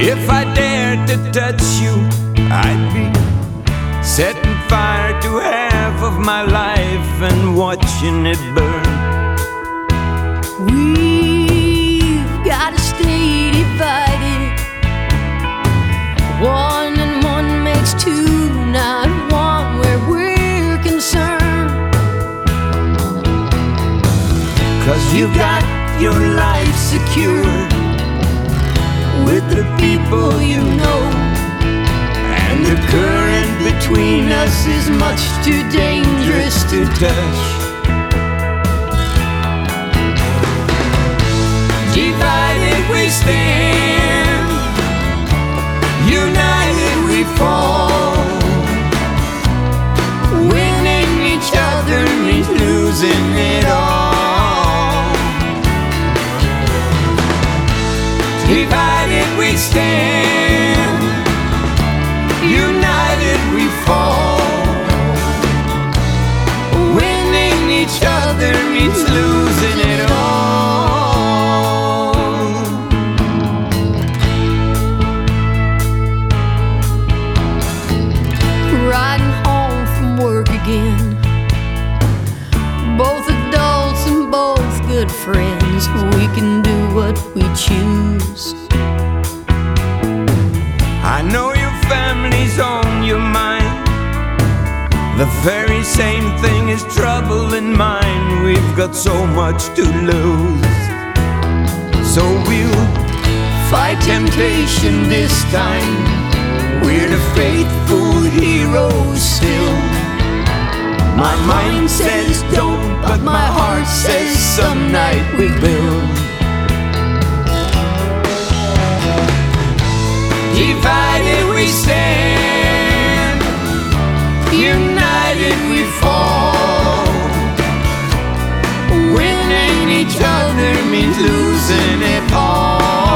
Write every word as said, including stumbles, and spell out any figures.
If I dared to touch you, I'd be setting fire to half of my life and watching it burn. We've gotta stay divided. One and one makes two, not one where we're concerned. 'Cause you got your life secured with the people you know, and the current between us is much too dangerous to touch. Divided we stand, united we fall. Winning each other means losing it all. Divided we stand, united we fall. Winning each other means losing it all. Riding home from work again, both adults and both good friends. We can do what we choose. I know your family's on your mind, the very same thing is trouble in mine. We've got so much to lose, so we'll fight temptation this time. We're the faithful heroes still. My mind says don't, but my heart says some night we will. Divided we stand, united we fall. Winning each other means losing it all.